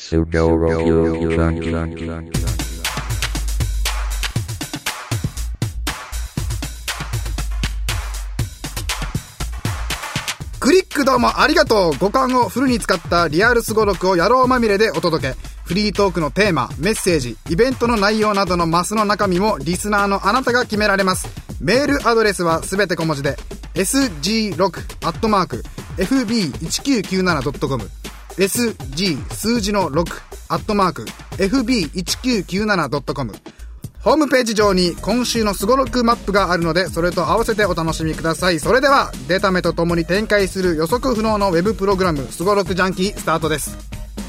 Sugoroku Junkie. クリックどうもありがとう。五感をフルに使ったリアルスゴロクを野郎まみれでお届け。フリートークのテーマ、メッセージ、イベントの内容などのマスの中身もリスナーのあなたが決められます。メールアドレスはすべて小文字で sg6@fb1997.com sg 数字の 6@fb1997.com ホームページ上に今週のスゴロクマップがあるので、それと合わせてお楽しみください。それではデータ目とともに展開する予測不能のウェブプログラム、スゴロクジャンキースタートです。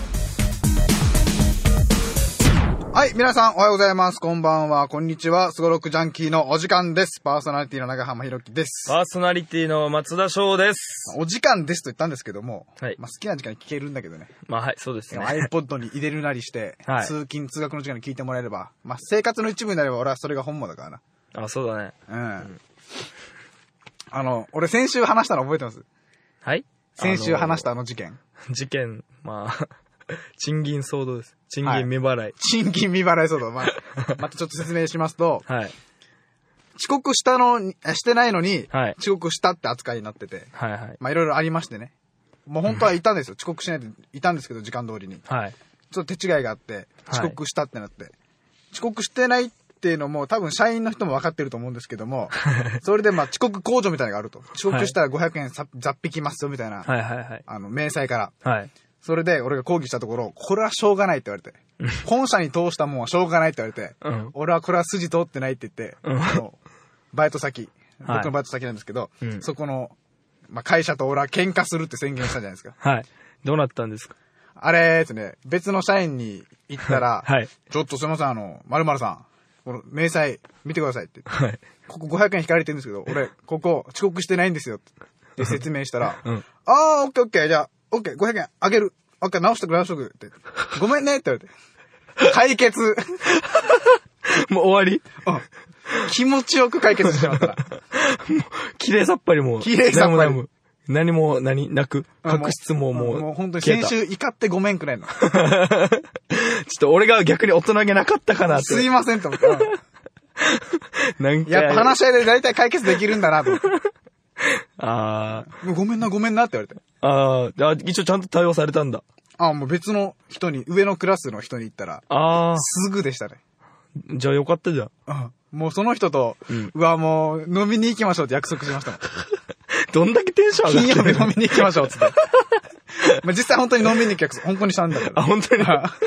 はい、皆さんおはようございます。こんばんは、こんにちは。スゴロクジャンキーのお時間です。パーソナリティの長浜ひろきです。 パーソナリティの松田翔です。 お時間ですと言ったんですけども、 はい、 好きな時間に聞けるんだけどね。 はい、そうですね。 iPod に入れるなりして、 はい、 通勤通学の時間に聞いてもらえれば、生活の一部になれば俺はそれが本望だからな。 あ、そうだね。 俺先週話したの覚えてます？ はい？ 先週話した事件。 賃金騒動です。賃金未払い。はい、 賃金未払い騒動。またちょっと説明しますと、 はい、 遅刻してないのに、はい、遅刻したって扱いになってて、 はいはい。 いろいろありましてね。もう本当はいたんですよ。遅刻しないでいたんですけど、時間通りに。はい。ちょっと手違いがあって、遅刻したってなって。はい、遅刻してないっていうのも多分社員の人も分かってると思うんですけども、それで遅刻控除みたいなのがあると。遅刻したら500円ざっ引きますよみたいな。はいはいはい。明細から。はい。それで俺が抗議したところ、これはしょうがないって言われて、本社に通したもんはしょうがないって言われて、俺はこれは筋通ってないって言って、バイト先、僕のバイト先なんですけど、そこの、会社と俺は喧嘩するって宣言したじゃないですか。 はい。どうなったんですか？ あれですね、別の社員に行ったら、はい、ちょっとすいません、〇〇さん、この明細見てくださいって言って、はい、ここ500円引かれてるんですけど、俺、ここ遅刻してないんですよって説明したら、オッケーオッケー、じゃあ、オッケー、500円あげる。オッケー、直しとくって。ごめんねって言われて。解決。 もう終わり？ 気持ちよく解決してまったら。 綺麗さっぱりもう。 綺麗さっぱり。 何もなく、確執ももう本当に先週怒ってごめんくらいの。ちょっと俺が逆に大人げなかったかなって。 すいませんと思って。やっぱ話し合いで大体解決できるんだなと思って。ごめんなって言われて。 一応ちゃんと対応されたんだ。 もう別の人に、上のクラスの人に言ったら、すぐでしたね。 じゃあよかったじゃん。 もうその人と、もう飲みに行きましょうって約束しましたもん。 どんだけテンション上がってる？ 金曜日飲みに行きましょうっつって。実際本当に飲みに行く約束、本当にしたんだから。 本当に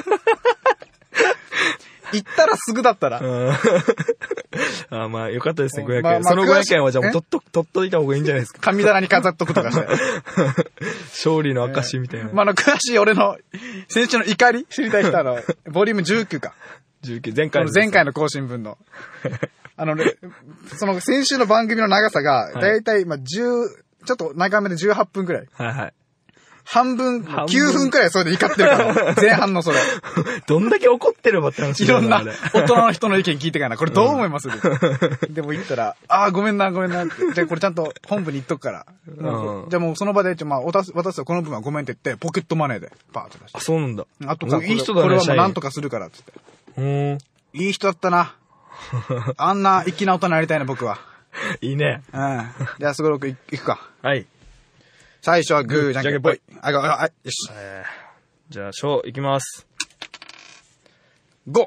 行ったらすぐだったら。 よかったですね、500円。その500円はじゃあもう取っといた方がいいんじゃないですか。 神棚に飾っとくとかして。 勝利の証みたいな。 詳しい俺の、先週の怒り知りたい人ボリューム19か。 19、 前回の更新分の。その先週の番組の長さが、だいたいちょっと長めで18分くらい。はいはい。半分、9分くらいそれで怒ってるから。前半のそれ。 どんだけ怒ってればって話。 いろんな大人の人の意見聞いてからな。これどう思います？でも言ったら、ごめんなって。じゃあこれちゃんと本部に言っとくから。じゃあもうその場で、渡すよ、この分はごめんって言って、ポケットマネーで、パーッと出して。 そうなんだ。 あとか、 いい人だね、 これはもうなんとかするから、つって。いい人だったな。あんな粋な大人になりたいな、僕は。 いいね。 じゃあ、すごろく行くか。 はい。 最初はグー、じゃんけんぽい。よし。 じゃあ、翔、いきます。 5。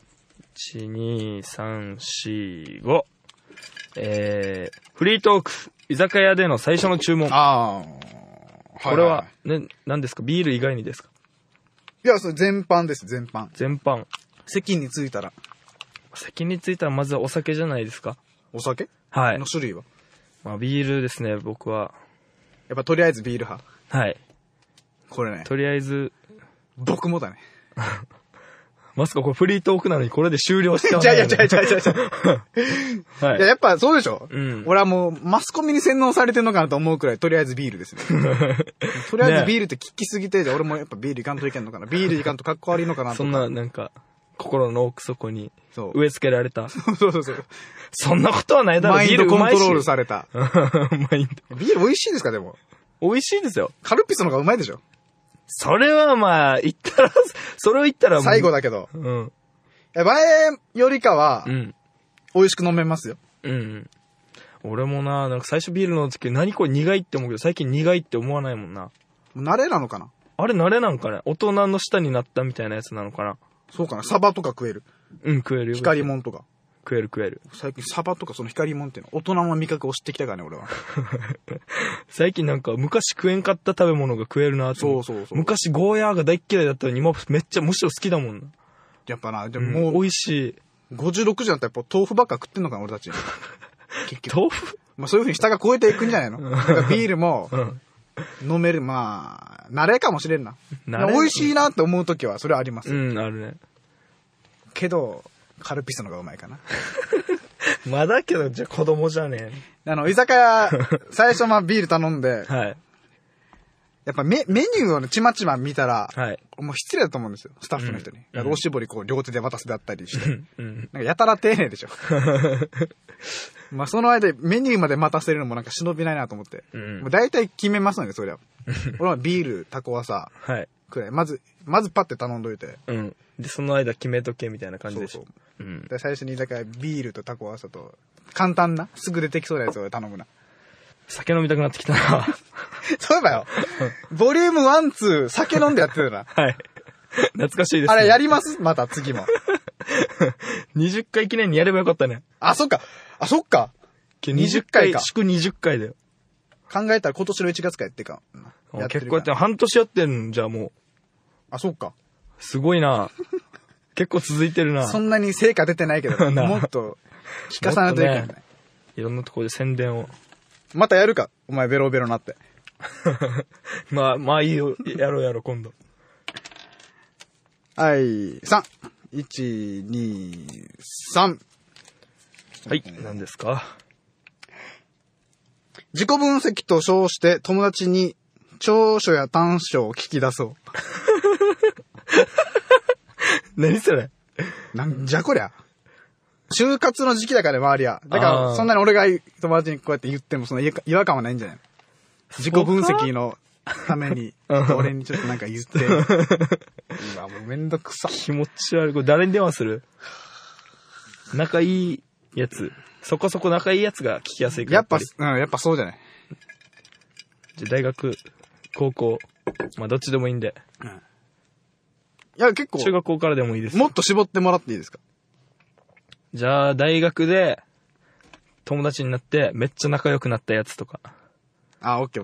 1、2、3、4、5。フリートーク、居酒屋での最初の注文。これは、何ですか？ビール以外にですか？ いや、それ全般です、全般。席に着いたらまずはお酒じゃないですか？ お酒？ はい。 の種類は？ ビールですね、僕は。 やっぱとりあえずビール派。 はい。 これね。 とりあえず。 僕もだね。 まさかこれフリートークなのにこれで終了しちゃう。 いや。はい。やっぱそうでしょ？俺はもうマスコミに洗脳されてんのかなと思うくらい、とりあえずビールですね。とりあえずビールって聞きすぎて、俺もやっぱビールいかんといけんのかな。ビールいかんとかっこ悪いのかなと。 そんな、心の奥底に植え付けられた。 そう。 そんなことはないだろ。 マインドコントロールされた。 ビール美味しいですか？でも美味しいですよ。 カルピスの方がうまいでしょ？ それはまあ、それを言ったらもう。 最後だけど。 うん。 前よりかは、 うん。 美味しく飲めますよ。 うん。俺もな、なんか最初ビールの時何これ苦いって思うけど、最近苦いって思わないもんな。 慣れなのかな？ あれ慣れなんかね？大人の舌になったみたいなやつなのかな？ そうかな。サバとか食える。 うん、食えるよ。 光もんとか。 食える。 最近サバとかその光もんっていうの大人の味覚を知ってきたからね、俺は。 最近なんか昔食えんかった食べ物が食えるなって。 そう。 昔ゴーヤーが大っ嫌いだったのに今めっちゃむしろ好きだもんな。 やっぱな、でももう、 美味しい。 56時だったらやっぱ豆腐ばっか食ってんのかな、俺たち。 結局。豆腐？ まあそういう風に下が超えていくんじゃないの？ビールも、飲める、まあ、慣れかもしれんな。美味しいなって思うときはそれはあります。 うん、あるね。 けど、カルピスの方がうまいかな。 まだけど、じゃあ子供じゃねえ。居酒屋、最初ビール頼んで、 はい。 やっぱメニューをちまちま見たら、 はい。 もう失礼だと思うんですよ、スタッフの人に。おしぼり両手で渡すであったりして。なんかやたら丁寧でしょ。まあその間メニューまで待たせるのもなんか忍びないなと思って。もう大体決めますので、そりゃ。俺はビール、タコワサ、 はい。 くらい。まずパッて頼んどいて。 うん。で、その間決めとけみたいな感じでしょ。 そう。で、最初に居酒屋ビールとタコワサと、簡単な、すぐ出てきそうなやつを頼むな。 酒飲みたくなってきたな。 そういえばよ。ボリューム1、2、酒飲んでやってるな。 はい。懐かしいですね。 あれやりますまた次も。 20回記念にやればよかったね。 あ、そっか。20回か。 祝20回だよ。 考えたら今年の1月かやってか。 結構やって半年やってんじゃもう。 あ、そっか。 すごいな。結構続いてるな。 そんなに成果出てないけど、もっと聞かさないといけないね。 いろんなところで宣伝を。 またやるかお前ベロベロなって。 まあいいよ。やろう今度。 はい、3。1、2、3。 はい、何ですか？ 自己分析と称して友達に長所や短所を聞き出そう。 何それ？ なんじゃこりゃ。就活の時期だから周りは。だからそんなに俺が友達にこうやって言ってもその違和感はないんじゃない？自己分析のために俺にちょっとなんか言って。うわ、もうめんどくさ。 気持ち悪い。これ誰に電話する？仲いいやつ。そこそこ仲いいやつが聞きやすいから。 やっぱそうじゃない。 じゃ大学、高校、まあどっちでもいいんで。 いや、結構。 中学校からでもいいです。 もっと絞ってもらっていいですか？ じゃあ、大学で、友達になって、めっちゃ仲良くなったやつとか。 あ、オッケー。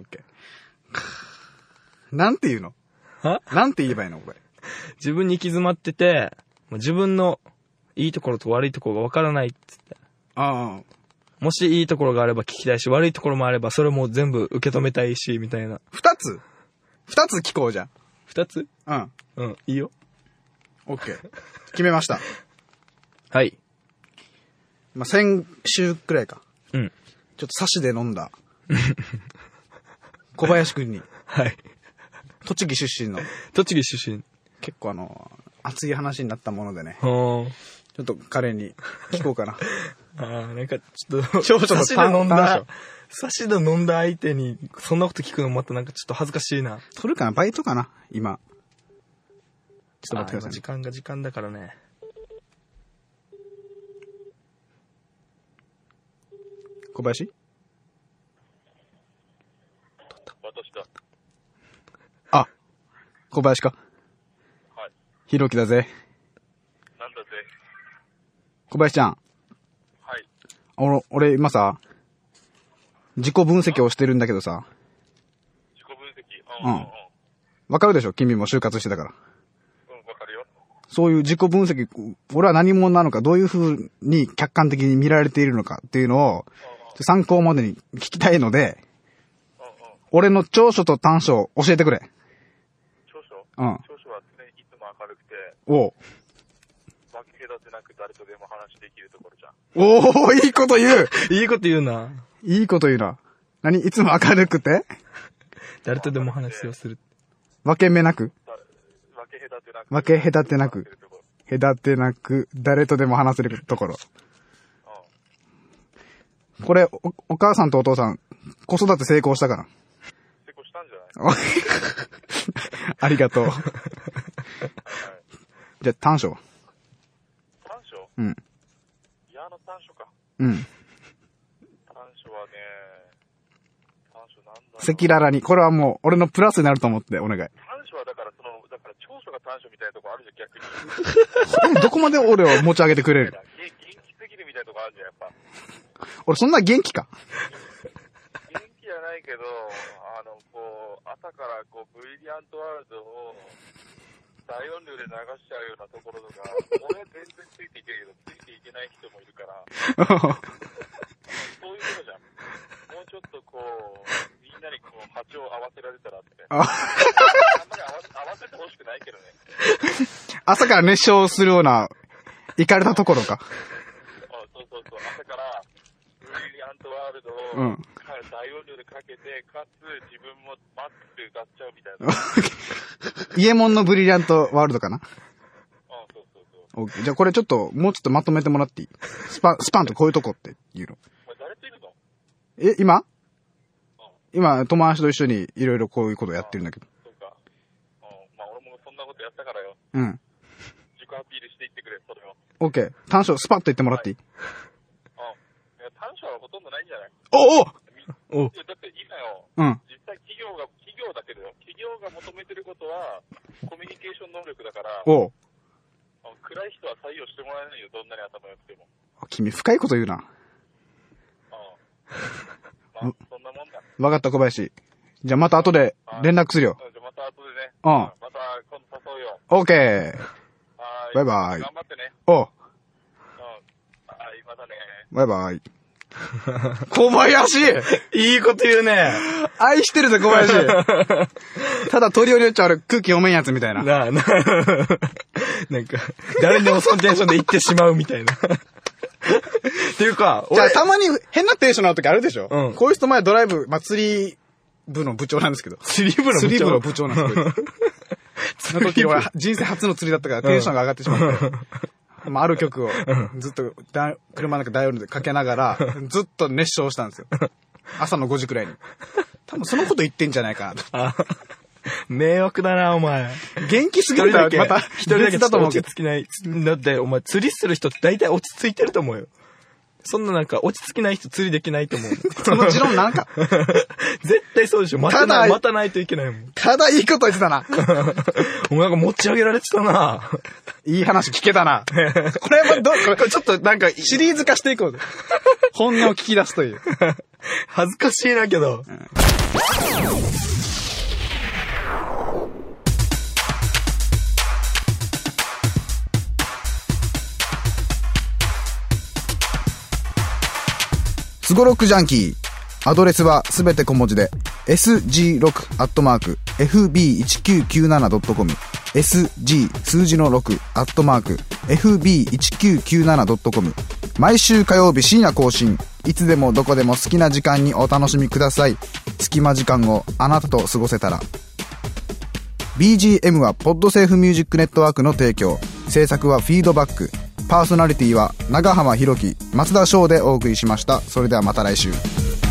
なんて言うの？なんて言えばいいのこれ。 自分に行き詰まってて、自分のいいところと悪いところが分からないっつって。もしいいところがあれば聞きたいし、悪いところもあれば、それも全部受け止めたいし、みたいな。 2つ聞こうじゃん。 2つ？ うん、 いいよ。 オッケー。決めました。 はい。 まあ、先週くらいか。 うん。 ちょっと差しで飲んだ。小林くんに。 はい。 栃木出身の。 栃木出身。 結構熱い話になったものでね。 ちょっと彼に聞こうかな。 なんかちょっと、 少々の差しで飲んだ相手に、そんなこと聞くのまたなんかちょっと恥ずかしいな。 取るかな？バイトかな今。ちょっと待ってください。 時間だからね。 小林？ 私だ。 あ、小林か。 はい。 ひろきだぜ。 なんだぜ。 小林ちゃん。 はい。 俺今さ、自己分析をしてるんだけどさ。 自己分析？ わかるでしょ？君も就活してたから。 わかるよ。 そういう自己分析、俺は何者なのか、どういう風に客観的に見られているのかっていうのを、参考までに聞きたいので、俺の長所と短所を教えてくれ。 長所？ 長所は常にいつも明るくて、分け隔てなく誰とでも話できるところじゃん。 いいこと言ういいこと言うな。 いいこと言うな。何？いつも明るくて誰とでも話をする。 分け目なく分け隔てなく。 隔てなく、誰とでも話せるところ。これ、お母さんとお父さん、子育て成功したかな？ 成功したんじゃない？ ありがとう。じゃあ、短所。 短所？ うん。 嫌な短所か。 うん。 短所はね、短所なんだろう。 赤裸々に。これはもう、俺のプラスになると思ってお願い。 短所はだから長所が短所みたいなとこあるじゃん、逆に。 どこまで俺を持ち上げてくれる？ 元気すぎるみたいなとこあるじゃん、やっぱ。 俺そんな元気か？ 元気じゃないけど、朝からブリリアントワールドを大音量で流しちゃうようなところとか、俺は全然ついていけるけど、ついていけない人もいるから、そういうことじゃん。もうちょっとみんなに波長を合わせられたらって。あんまり合わせてほしくないけどね。 朝から熱唱するような、イカれたところか。 そう。朝から、ブリリアントワールドを、大音量でかけて、かつ自分もマックスで歌っちゃうみたいな。 イエモンのブリリアントワールドかな。 そう。 じゃあこれちょっと、もうちょっとまとめてもらっていい？スパンとこういうとこって言うの。 お前誰といるの？ 今？今、友達と一緒にいろいろこういうことやってるんだけど。 そうか。まあ俺もそんなことやったからよ。 うん。 自己アピールしていってくれ、それを。 オッケー。短所、スパッと言ってもらっていい？ いや、短所はほとんどないんじゃない？ おだって今よ、実際企業だけどよ、企業が求めてることは、コミュニケーション能力だから、暗い人は採用してもらえないよ、どんなに頭良くても。 君、深いこと言うな。 そんなもんだ。 わかった、小林。じゃあまた後で連絡するよ。 じゃあまた後でね。 また今度誘うよ。 オッケー。バイバイ。 頑張ってね。 はい、 またね。 バイバイ。小林いいこと言うね。 愛してるぜ、小林。ただ鳥よりよっちゃ俺空気読めんやつみたいな。 なんか、誰にでもそのテンションで言ってしまうみたいな。っていうか、 じゃあたまに変なテンションな時あるでしょ？ うん。 こういう人前ドライブ、釣り部の部長なんですけど。 釣り部の部長なんですけど。その時俺人生初の釣りだったからテンションが上がってしまって。ある曲をずっと車の中大音量でかけながらずっと熱唱したんですよ。朝の5時くらいに。多分そのこと言ってんじゃないかなと。 迷惑だな、お前。 元気すぎるからまた一人だけ落ち着きない。だって、お前釣りする人って大体落ち着いてると思うよ。そんな落ち着きない人釣りできないと思う。 その持論なんか。 絶対そうでしょ。待たないといけないもん。 ただいいこと言ってたな。 お前持ち上げられてたな。 いい話聞けたな。これはこれちょっとシリーズ化していこうぜ。本音を聞き出すという。 恥ずかしいなけど。 スゴロクジャンキー。アドレスはすべて小文字で sg6@fb1997.com sg 数字の 6@fb1997.com 毎週火曜日深夜更新。いつでもどこでも好きな時間にお楽しみください。隙間時間をあなたと過ごせたら。BGM はポッドセーフミュージックネットワークの提供。制作はフィードバック。パーソナリティは長浜博樹、松田翔でお送りしました。それではまた来週。